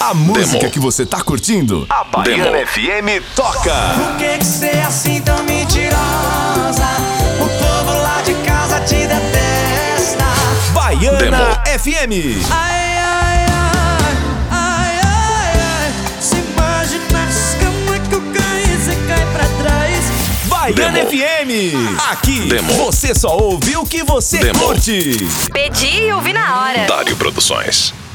A música que você tá curtindo, a Baiana FM toca. Por que você é assim tão mentirosa? O povo lá de casa te detesta. Baiana FM. Ai, ai, ai, ai, ai, ai. Se imaginasse como é que eu caí, você cai pra trás. Baiana FM. Aqui você só ouve o que você curte. Pedi e ouvi na hora. Dário Produções.